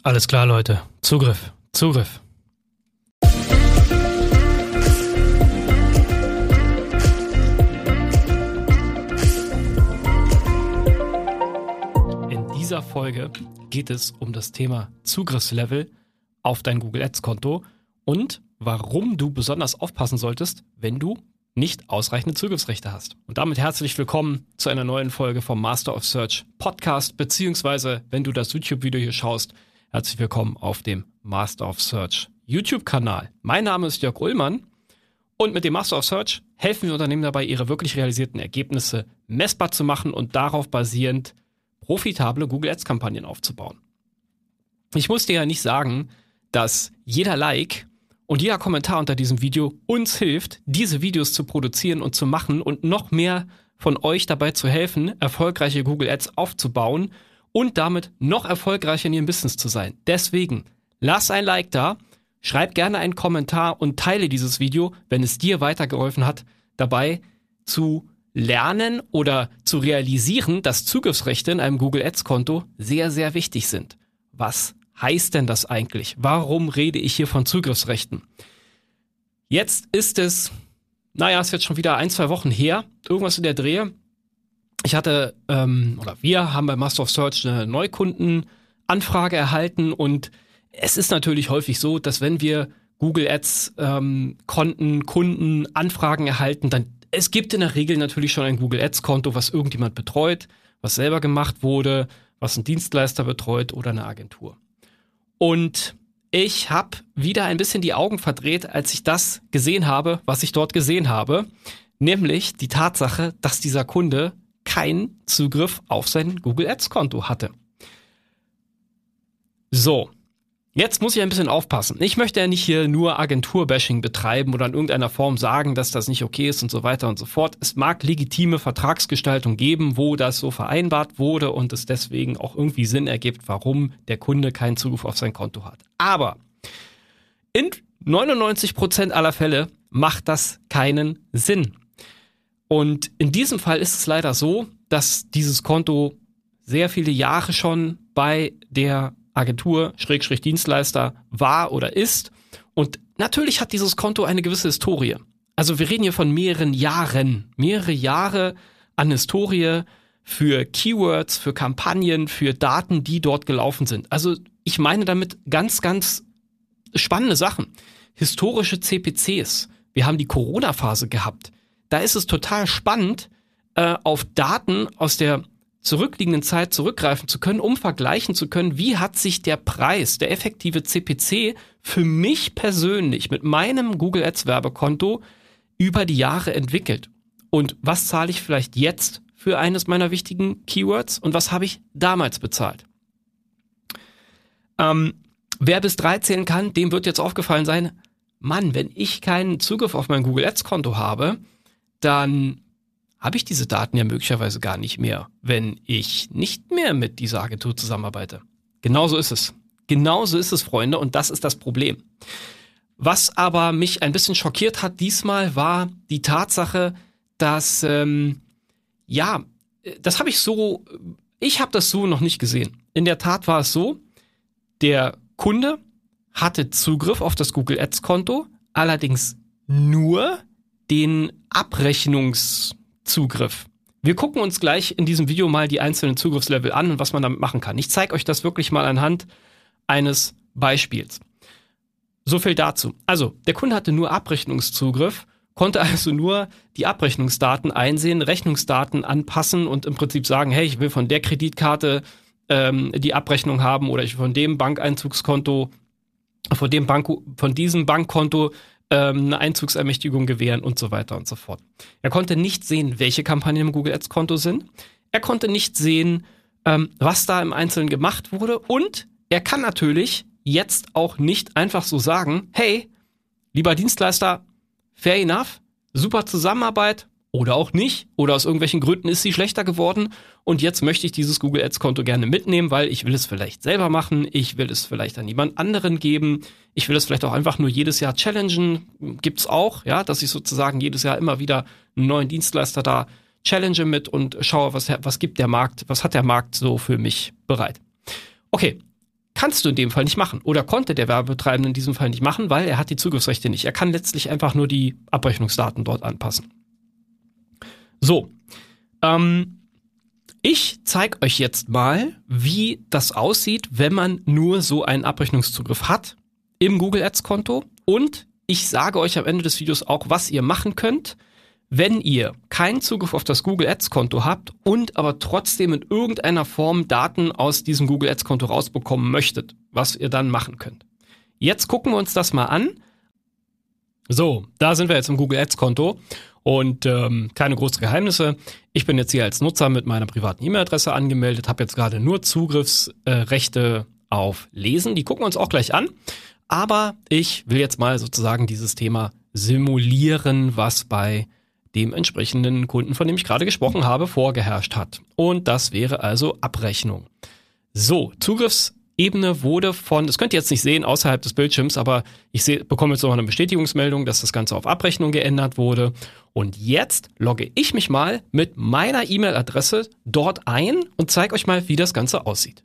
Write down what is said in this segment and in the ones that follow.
Alles klar, Leute. Zugriff. In dieser Folge geht es um das Thema Zugriffslevel auf dein Google Ads Konto und warum du besonders aufpassen solltest, wenn du nicht ausreichende Zugriffsrechte hast. Und damit herzlich willkommen zu einer neuen Folge vom Master of Search Podcast, beziehungsweise wenn du das YouTube-Video hier schaust, herzlich willkommen auf dem Master of Search YouTube-Kanal. Mein Name ist Jörg Ullmann und mit dem Master of Search helfen wir Unternehmen dabei, ihre wirklich realisierten Ergebnisse messbar zu machen und darauf basierend profitable Google Ads-Kampagnen aufzubauen. Ich muss dir ja nicht sagen, dass jeder Like und jeder Kommentar unter diesem Video uns hilft, diese Videos zu produzieren und zu machen und noch mehr von euch dabei zu helfen, erfolgreiche Google Ads aufzubauen und damit noch erfolgreicher in ihrem Business zu sein. Deswegen, lass ein Like da, schreib gerne einen Kommentar und teile dieses Video, wenn es dir weitergeholfen hat, dabei zu lernen oder zu realisieren, dass Zugriffsrechte in einem Google Ads Konto sehr, sehr wichtig sind. Was heißt denn das eigentlich? Warum rede ich hier von Zugriffsrechten? Jetzt ist es, ist jetzt schon wieder 1-2 Wochen her, irgendwas in der Drehe. Wir haben bei Master of Search eine Neukundenanfrage erhalten und es ist natürlich häufig so, dass wenn wir Google Ads Kunden Anfragen erhalten, dann es gibt in der Regel natürlich schon ein Google Ads Konto, was irgendjemand betreut, was selber gemacht wurde, was ein Dienstleister betreut oder eine Agentur. Und ich habe wieder ein bisschen die Augen verdreht, als ich das gesehen habe, was ich dort gesehen habe, nämlich die Tatsache, dass dieser Kunde keinen Zugriff auf sein Google Ads Konto hatte. So, jetzt muss ich ein bisschen aufpassen. Ich möchte ja nicht hier nur Agenturbashing betreiben oder in irgendeiner Form sagen, dass das nicht okay ist und so weiter und so fort. Es mag legitime Vertragsgestaltung geben, wo das so vereinbart wurde und es deswegen auch irgendwie Sinn ergibt, warum der Kunde keinen Zugriff auf sein Konto hat. Aber in 99% aller Fälle macht das keinen Sinn. Und in diesem Fall ist es leider so, dass dieses Konto sehr viele Jahre schon bei der Agentur, Dienstleister war oder ist. Und natürlich hat dieses Konto eine gewisse Historie. Also wir reden hier von mehrere Jahre an Historie für Keywords, für Kampagnen, für Daten, die dort gelaufen sind. Also ich meine damit ganz, ganz spannende Sachen. Historische CPCs. Wir haben die Corona-Phase gehabt. Da ist es total spannend, auf Daten aus der zurückliegenden Zeit zurückgreifen zu können, um vergleichen zu können, wie hat sich der Preis, der effektive CPC für mich persönlich mit meinem Google Ads Werbekonto über die Jahre entwickelt. Und was zahle ich vielleicht jetzt für eines meiner wichtigen Keywords und was habe ich damals bezahlt? Wer bis 3 zählen kann, dem wird jetzt aufgefallen sein, Mann, wenn ich keinen Zugriff auf mein Google Ads Konto habe, dann habe ich diese Daten ja möglicherweise gar nicht mehr, wenn ich nicht mehr mit dieser Agentur zusammenarbeite. Genauso ist es. Genauso ist es, Freunde, und das ist das Problem. Was aber mich ein bisschen schockiert hat diesmal, war die Tatsache, dass, ich habe das so noch nicht gesehen. In der Tat war es so, der Kunde hatte Zugriff auf das Google Ads Konto, allerdings nur den Abrechnungszugriff. Wir gucken uns gleich in diesem Video mal die einzelnen Zugriffslevel an und was man damit machen kann. Ich zeige euch das wirklich mal anhand eines Beispiels. So viel dazu. Also, der Kunde hatte nur Abrechnungszugriff, konnte also nur die Abrechnungsdaten einsehen, Rechnungsdaten anpassen und im Prinzip sagen, hey, ich will von der Kreditkarte die Abrechnung haben oder ich will von dem Bankeinzugskonto, von diesem Bankkonto eine Einzugsermächtigung gewähren und so weiter und so fort. Er konnte nicht sehen, welche Kampagnen im Google Ads Konto sind. Er konnte nicht sehen, was da im Einzelnen gemacht wurde. Und er kann natürlich jetzt auch nicht einfach so sagen, hey, lieber Dienstleister, fair enough, super Zusammenarbeit oder auch nicht. Oder aus irgendwelchen Gründen ist sie schlechter geworden. Und jetzt möchte ich dieses Google Ads Konto gerne mitnehmen, weil ich will es vielleicht selber machen. Ich will es vielleicht an jemand anderen geben. Ich will es vielleicht auch einfach nur jedes Jahr challengen. Gibt's auch, ja, dass ich sozusagen jedes Jahr immer wieder einen neuen Dienstleister da challenge mit und schaue, was gibt der Markt, was hat der Markt so für mich bereit. Okay, kannst du in dem Fall nicht machen oder konnte der Werbetreibende in diesem Fall nicht machen, weil er hat die Zugriffsrechte nicht. Er kann letztlich einfach nur die Abrechnungsdaten dort anpassen. So, ich zeige euch jetzt mal, wie das aussieht, wenn man nur so einen Abrechnungszugriff hat im Google Ads Konto, und ich sage euch am Ende des Videos auch, was ihr machen könnt, wenn ihr keinen Zugriff auf das Google Ads Konto habt und aber trotzdem in irgendeiner Form Daten aus diesem Google Ads Konto rausbekommen möchtet, was ihr dann machen könnt. Jetzt gucken wir uns das mal an. So, da sind wir jetzt im Google Ads Konto und keine großen Geheimnisse. Ich bin jetzt hier als Nutzer mit meiner privaten E-Mail-Adresse angemeldet, habe jetzt gerade nur Zugriffsrechte auf Lesen. Die gucken wir uns auch gleich an. Aber ich will jetzt mal sozusagen dieses Thema simulieren, was bei dem entsprechenden Kunden, von dem ich gerade gesprochen habe, vorgeherrscht hat. Und das wäre also Abrechnung. So, Zugriffsebene wurde das könnt ihr jetzt nicht sehen außerhalb des Bildschirms, aber ich bekomme jetzt noch eine Bestätigungsmeldung, dass das Ganze auf Abrechnung geändert wurde. Und jetzt logge ich mich mal mit meiner E-Mail-Adresse dort ein und zeige euch mal, wie das Ganze aussieht.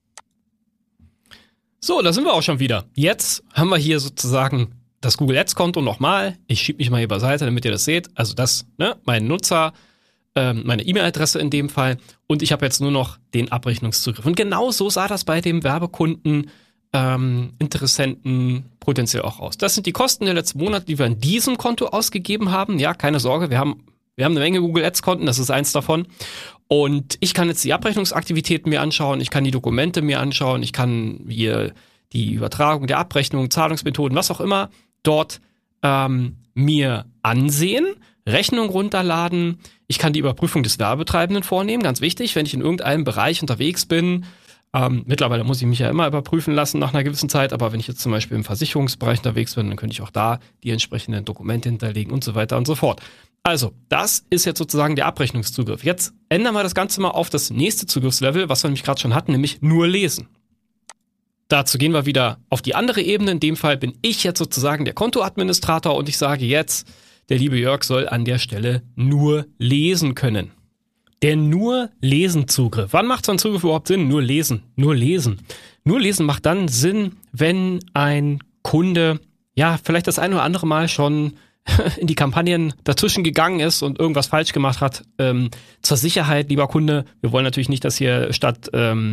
So, da sind wir auch schon wieder. Jetzt haben wir hier sozusagen das Google Ads Konto nochmal. Ich schiebe mich mal hier beiseite, damit ihr das seht. Also das, mein Nutzer, meine E-Mail-Adresse in dem Fall. Und ich habe jetzt nur noch den Abrechnungszugriff. Und genau so sah das bei dem Werbekunden, Interessenten potenziell auch aus. Das sind die Kosten der letzten Monate, die wir in diesem Konto ausgegeben haben. Ja, keine Sorge, wir haben eine Menge Google Ads Konten, das ist eins davon. Und ich kann jetzt die Abrechnungsaktivitäten mir anschauen, ich kann die Dokumente mir anschauen, ich kann hier die Übertragung der Abrechnung, Zahlungsmethoden, was auch immer, dort mir ansehen, Rechnung runterladen, ich kann die Überprüfung des Werbetreibenden vornehmen, ganz wichtig, wenn ich in irgendeinem Bereich unterwegs bin. Mittlerweile muss ich mich ja immer überprüfen lassen nach einer gewissen Zeit, aber wenn ich jetzt zum Beispiel im Versicherungsbereich unterwegs bin, dann könnte ich auch da die entsprechenden Dokumente hinterlegen und so weiter und so fort. Also, das ist jetzt sozusagen der Abrechnungszugriff. Jetzt ändern wir das Ganze mal auf das nächste Zugriffslevel, was wir nämlich gerade schon hatten, nämlich nur lesen. Dazu gehen wir wieder auf die andere Ebene. In dem Fall bin ich jetzt sozusagen der Kontoadministrator und ich sage jetzt, der liebe Jörg soll an der Stelle nur lesen können. Der Nur-Lesen-Zugriff. Wann macht so ein Zugriff überhaupt Sinn? Nur lesen. Nur lesen. Nur lesen macht dann Sinn, wenn ein Kunde, ja, vielleicht das ein oder andere Mal schon in die Kampagnen dazwischen gegangen ist und irgendwas falsch gemacht hat. Zur Sicherheit, lieber Kunde, wir wollen natürlich nicht, dass hier statt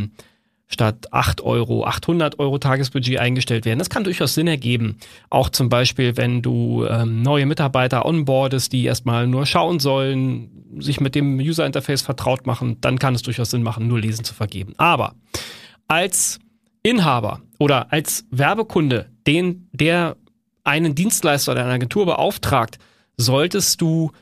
8 Euro 800 Euro Tagesbudget eingestellt werden. Das kann durchaus Sinn ergeben. Auch zum Beispiel, wenn du neue Mitarbeiter onboardest, die erstmal nur schauen sollen, sich mit dem User-Interface vertraut machen, dann kann es durchaus Sinn machen, nur Lesen zu vergeben. Aber als Inhaber oder als Werbekunde, der einen Dienstleister oder eine Agentur beauftragt, solltest du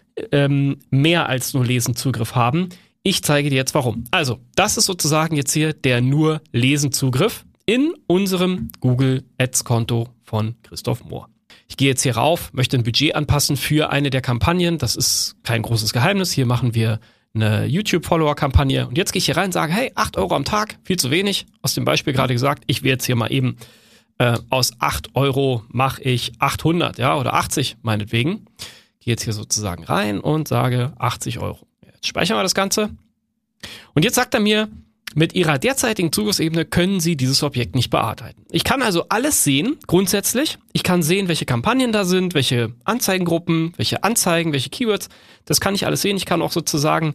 mehr als nur Lesen-Zugriff haben. Ich zeige dir jetzt warum. Also, das ist sozusagen jetzt hier der nur Lesen-Zugriff in unserem Google Ads Konto von Christoph Mohr. Ich gehe jetzt hier rauf, möchte ein Budget anpassen für eine der Kampagnen. Das ist kein großes Geheimnis. Hier machen wir eine YouTube-Follower-Kampagne. Und jetzt gehe ich hier rein und sage, hey, 8 Euro am Tag, viel zu wenig. Aus dem Beispiel gerade gesagt, ich will jetzt hier mal eben aus 8 Euro mache ich 800, ja, oder 80 meinetwegen. Gehe jetzt hier sozusagen rein und sage 80 Euro. Jetzt speichern wir das Ganze. Und jetzt sagt er mir, mit Ihrer derzeitigen Zugriffsebene können Sie dieses Objekt nicht bearbeiten. Ich kann also alles sehen, grundsätzlich. Ich kann sehen, welche Kampagnen da sind, welche Anzeigengruppen, welche Anzeigen, welche Keywords. Das kann ich alles sehen. Ich kann auch sozusagen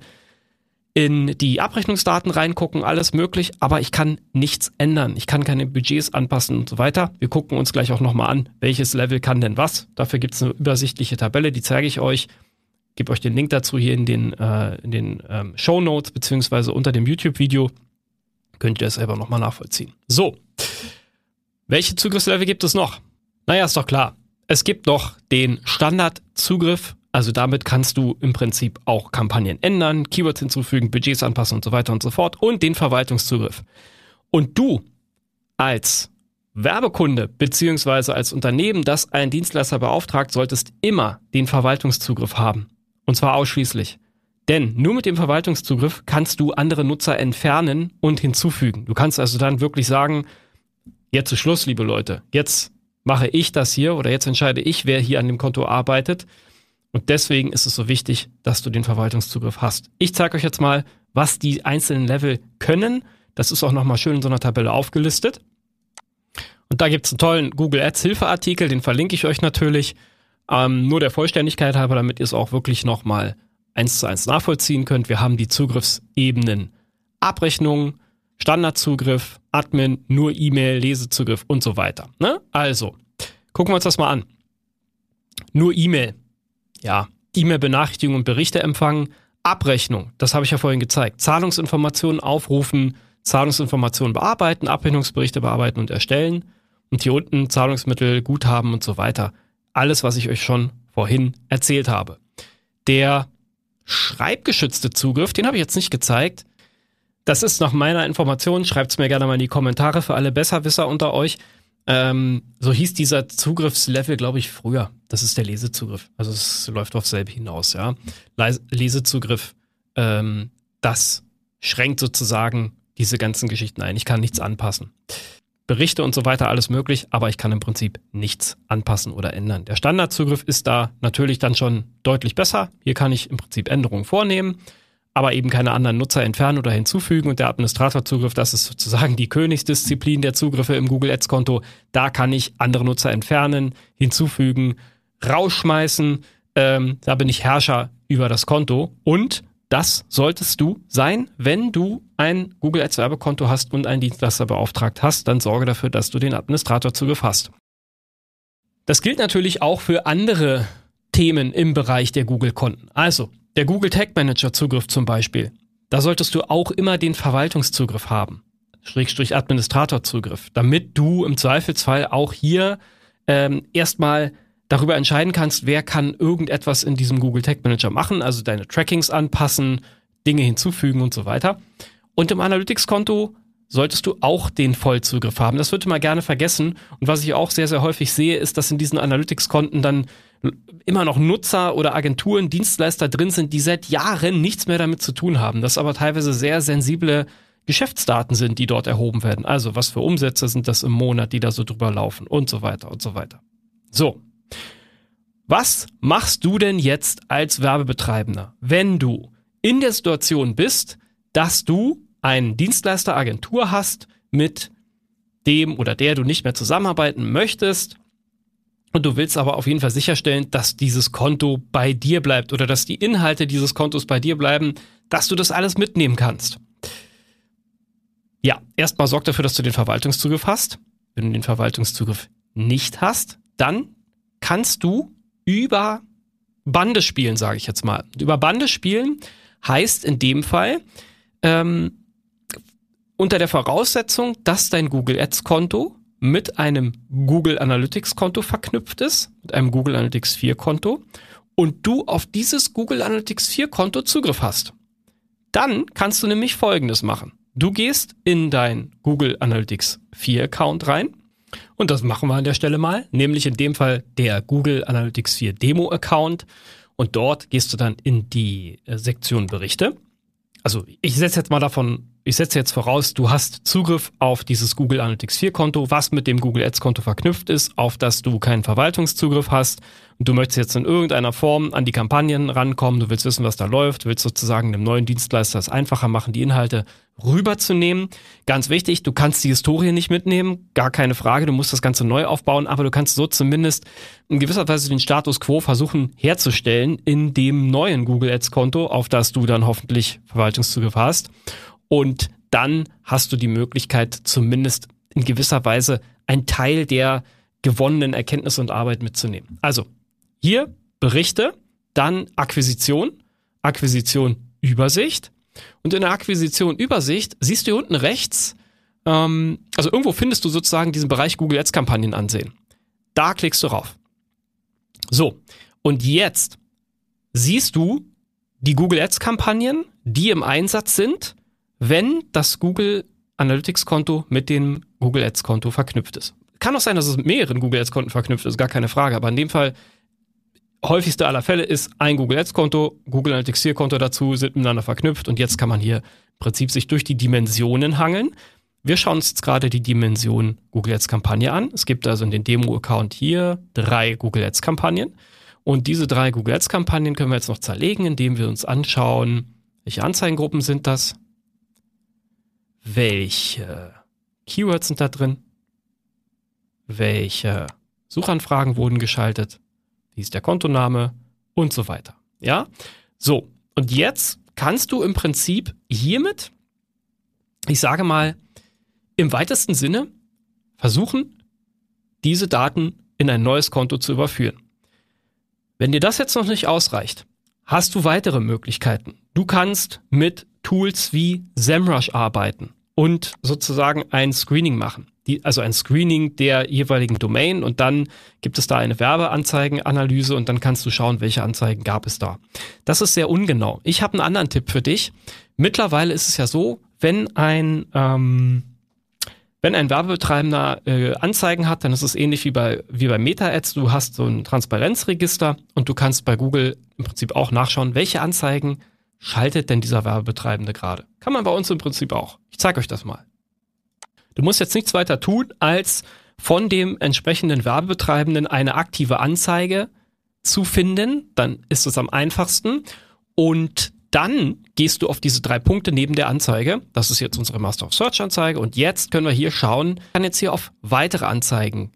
in die Abrechnungsdaten reingucken, alles möglich, aber ich kann nichts ändern. Ich kann keine Budgets anpassen und so weiter. Wir gucken uns gleich auch nochmal an, welches Level kann denn was. Dafür gibt es eine übersichtliche Tabelle, die zeige ich euch. Gebe euch den Link dazu hier in den Shownotes beziehungsweise unter dem YouTube-Video. Könnt ihr das selber nochmal nachvollziehen. So, welche Zugriffslevel gibt es noch? Naja, ist doch klar. Es gibt noch den Standardzugriff. Also damit kannst du im Prinzip auch Kampagnen ändern, Keywords hinzufügen, Budgets anpassen und so weiter und so fort und den Verwaltungszugriff. Und du als Werbekunde beziehungsweise als Unternehmen, das einen Dienstleister beauftragt, solltest immer den Verwaltungszugriff haben. Und zwar ausschließlich. Denn nur mit dem Verwaltungszugriff kannst du andere Nutzer entfernen und hinzufügen. Du kannst also dann wirklich sagen, jetzt ist Schluss, liebe Leute. Jetzt mache ich das hier oder jetzt entscheide ich, wer hier an dem Konto arbeitet. Und deswegen ist es so wichtig, dass du den Verwaltungszugriff hast. Ich zeige euch jetzt mal, was die einzelnen Level können. Das ist auch nochmal schön in so einer Tabelle aufgelistet. Und da gibt's einen tollen Google Ads Hilfeartikel, den verlinke ich euch natürlich. Nur der Vollständigkeit halber, damit ihr es auch wirklich nochmal 1:1 nachvollziehen könnt. Wir haben die Zugriffsebenen Abrechnung, Standardzugriff, Admin, nur E-Mail, Lesezugriff und so weiter. Ne? Also, gucken wir uns das mal an. Nur E-Mail. Ja, E-Mail-Benachrichtigungen und Berichte empfangen. Abrechnung, das habe ich ja vorhin gezeigt. Zahlungsinformationen aufrufen, Zahlungsinformationen bearbeiten, Abrechnungsberichte bearbeiten und erstellen. Und hier unten Zahlungsmittel, Guthaben und so weiter. Alles, was ich euch schon vorhin erzählt habe. Der schreibgeschützte Zugriff, den habe ich jetzt nicht gezeigt. Das ist nach meiner Information, schreibt es mir gerne mal in die Kommentare für alle Besserwisser unter euch. So hieß dieser Zugriffslevel, glaube ich, früher. Das ist der Lesezugriff. Also es läuft auf selbe hinaus, ja. Lesezugriff, das schränkt sozusagen diese ganzen Geschichten ein. Ich kann nichts anpassen. Berichte und so weiter, alles möglich, aber ich kann im Prinzip nichts anpassen oder ändern. Der Standardzugriff ist da natürlich dann schon deutlich besser. Hier kann ich im Prinzip Änderungen vornehmen, aber eben keine anderen Nutzer entfernen oder hinzufügen. Und der Administratorzugriff, das ist sozusagen die Königsdisziplin der Zugriffe im Google Ads Konto. Da kann ich andere Nutzer entfernen, hinzufügen, rausschmeißen. Da bin ich Herrscher über das Konto. Und das solltest du sein, wenn du ein Google Ads Werbekonto hast und einen Dienstleister beauftragt hast. Dann sorge dafür, dass du den Administratorzugriff hast. Das gilt natürlich auch für andere Themen im Bereich der Google-Konten. Also, der Google Tag Manager Zugriff zum Beispiel. Da solltest du auch immer den Verwaltungszugriff haben. Schrägstrich Administratorzugriff. Damit du im Zweifelsfall auch hier erstmal darüber entscheiden kannst, wer kann irgendetwas in diesem Google Tag Manager machen. Also deine Trackings anpassen, Dinge hinzufügen und so weiter. Und im Analytics-Konto solltest du auch den Vollzugriff haben. Das wird immer gerne vergessen. Und was ich auch sehr, sehr häufig sehe, ist, dass in diesen Analytics-Konten dann immer noch Nutzer oder Agenturen, Dienstleister drin sind, die seit Jahren nichts mehr damit zu tun haben. Das aber teilweise sehr sensible Geschäftsdaten sind, die dort erhoben werden. Also was für Umsätze sind das im Monat, die da so drüber laufen und so weiter und so weiter. So, was machst du denn jetzt als Werbebetreibender, wenn du in der Situation bist, dass du einen Dienstleister, Agentur hast, mit dem oder der du nicht mehr zusammenarbeiten möchtest und du willst aber auf jeden Fall sicherstellen, dass dieses Konto bei dir bleibt oder dass die Inhalte dieses Kontos bei dir bleiben, dass du das alles mitnehmen kannst. Ja, erstmal sorg dafür, dass du den Verwaltungszugriff hast. Wenn du den Verwaltungszugriff nicht hast, dann kannst du über Bande spielen, sage ich jetzt mal. Über Bande spielen heißt in dem Fall, unter der Voraussetzung, dass dein Google Ads Konto mit einem Google Analytics Konto verknüpft ist, mit einem Google Analytics 4 Konto und du auf dieses Google Analytics 4 Konto Zugriff hast. Dann kannst du nämlich Folgendes machen. Du gehst in dein Google Analytics 4 Account rein und das machen wir an der Stelle mal, nämlich in dem Fall der Google Analytics 4 Demo Account und dort gehst du dann in die Sektion Berichte. Also ich setze jetzt voraus, du hast Zugriff auf dieses Google Analytics 4 Konto, was mit dem Google Ads Konto verknüpft ist, auf das du keinen Verwaltungszugriff hast und du möchtest jetzt in irgendeiner Form an die Kampagnen rankommen, du willst wissen, was da läuft, du willst sozusagen dem neuen Dienstleister es einfacher machen, die Inhalte rüberzunehmen. Ganz wichtig, du kannst die Historie nicht mitnehmen, gar keine Frage, du musst das Ganze neu aufbauen, aber du kannst so zumindest in gewisser Weise den Status Quo versuchen herzustellen in dem neuen Google Ads Konto, auf das du dann hoffentlich Verwaltungszugriff hast. Und dann hast du die Möglichkeit, zumindest in gewisser Weise einen Teil der gewonnenen Erkenntnisse und Arbeit mitzunehmen. Also hier Berichte, dann Akquisition, Übersicht. Und in der Akquisition Übersicht siehst du hier unten rechts, also irgendwo findest du sozusagen diesen Bereich Google Ads Kampagnen ansehen. Da klickst du rauf. So, und jetzt siehst du die Google Ads Kampagnen, die im Einsatz sind, wenn das Google Analytics Konto mit dem Google Ads Konto verknüpft ist. Kann auch sein, dass es mit mehreren Google Ads Konten verknüpft ist, gar keine Frage. Aber in dem Fall, häufigste aller Fälle ist ein Google Ads Konto, Google Analytics 4 Konto dazu, sind miteinander verknüpft und jetzt kann man hier im Prinzip sich durch die Dimensionen hangeln. Wir schauen uns jetzt gerade die Dimension Google Ads Kampagne an. Es gibt also in den Demo-Account hier 3 Google Ads Kampagnen. Und diese 3 Google Ads Kampagnen können wir jetzt noch zerlegen, indem wir uns anschauen, welche Anzeigengruppen sind das? Welche Keywords sind da drin? welche Suchanfragen wurden geschaltet, wie ist der Kontoname und so weiter. Ja, so. Und jetzt kannst du im Prinzip hiermit, ich sage mal, im weitesten Sinne versuchen, diese Daten in ein neues Konto zu überführen. Wenn dir das jetzt noch nicht ausreicht, hast du weitere Möglichkeiten. Du kannst mit Tools wie SEMrush arbeiten und sozusagen ein Screening machen. Also ein Screening der jeweiligen Domain, und dann gibt es da eine Werbeanzeigenanalyse und dann kannst du schauen, welche Anzeigen gab es da. Das ist sehr ungenau. Ich habe einen anderen Tipp für dich. Mittlerweile ist es ja so, wenn ein Werbebetreibender Anzeigen hat, dann ist es ähnlich wie bei Meta-Ads. Du hast so ein Transparenzregister und du kannst bei Google im Prinzip auch nachschauen, welche Anzeigen schaltet denn dieser Werbebetreibende gerade. Kann man bei uns im Prinzip auch. Ich zeige euch das mal. Du musst jetzt nichts weiter tun, als von dem entsprechenden Werbebetreibenden eine aktive Anzeige zu finden. Dann ist es am einfachsten. Und dann gehst du auf diese 3 Punkte neben der Anzeige. Das ist jetzt unsere Master of Search Anzeige. Und jetzt können wir hier schauen, ich kann jetzt hier auf weitere Anzeigen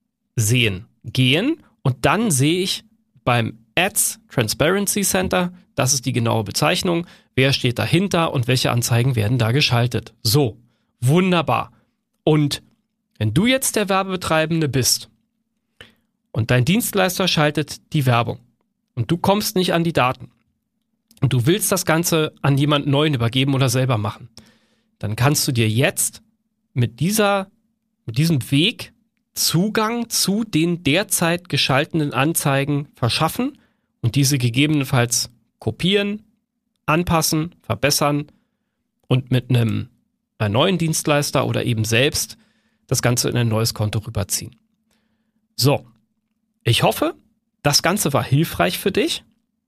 gehen. Und dann sehe ich beim Ads Transparency Center, das ist die genaue Bezeichnung, wer steht dahinter und welche Anzeigen werden da geschaltet. So, wunderbar. Und wenn du jetzt der Werbebetreibende bist und dein Dienstleister schaltet die Werbung und du kommst nicht an die Daten und du willst das Ganze an jemanden Neuen übergeben oder selber machen, dann kannst du dir jetzt mit diesem Weg Zugang zu den derzeit geschalteten Anzeigen verschaffen und diese gegebenenfalls kopieren, anpassen, verbessern und mit einem neuen Dienstleister oder eben selbst das Ganze in ein neues Konto rüberziehen. So, ich hoffe, das Ganze war hilfreich für dich.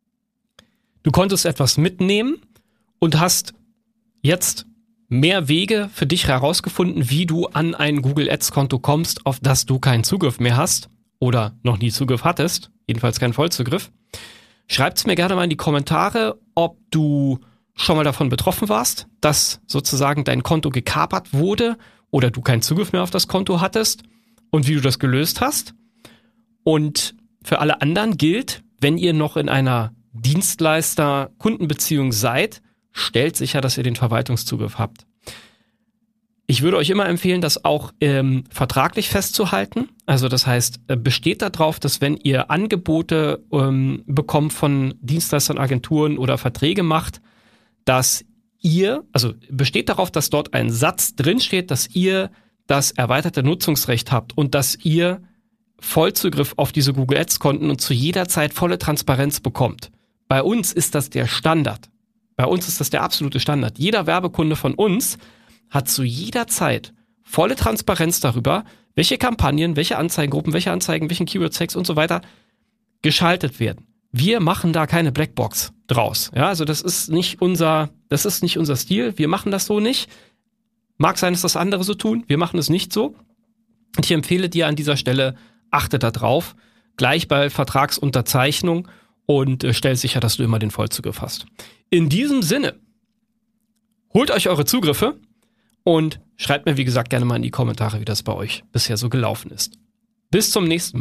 Du konntest etwas mitnehmen und hast jetzt mehr Wege für dich herausgefunden, wie du an ein Google Ads Konto kommst, auf das du keinen Zugriff mehr hast oder noch nie Zugriff hattest, jedenfalls keinen Vollzugriff. Schreibt's mir gerne mal in die Kommentare, ob du schon mal davon betroffen warst, dass sozusagen dein Konto gekapert wurde oder du keinen Zugriff mehr auf das Konto hattest und wie du das gelöst hast. Und für alle anderen gilt, wenn ihr noch in einer Dienstleister-Kundenbeziehung seid, stellt sicher, dass ihr den Verwaltungszugriff habt. Ich würde euch immer empfehlen, das auch vertraglich festzuhalten. Also das heißt, besteht darauf, dass wenn ihr Angebote bekommt von Dienstleistern, Agenturen oder Verträge macht, dass besteht darauf, dass dort ein Satz drinsteht, dass ihr das erweiterte Nutzungsrecht habt und dass ihr Vollzugriff auf diese Google Ads Konten und zu jeder Zeit volle Transparenz bekommt. Bei uns ist das der Standard. Bei uns ist das der absolute Standard. Jeder Werbekunde von uns hat zu jeder Zeit volle Transparenz darüber, welche Kampagnen, welche Anzeigengruppen, welche Anzeigen, welchen Keyword-Tags und so weiter geschaltet werden. Wir machen da keine Blackbox draus. Ja, also das ist nicht unser Stil. Wir machen das so nicht. Mag sein, dass das andere so tun. Wir machen es nicht so. Und ich empfehle dir an dieser Stelle, achte da drauf, gleich bei Vertragsunterzeichnung und stell sicher, dass du immer den Vollzugriff hast. In diesem Sinne, holt euch eure Zugriffe und schreibt mir, wie gesagt, gerne mal in die Kommentare, wie das bei euch bisher so gelaufen ist. Bis zum nächsten Mal.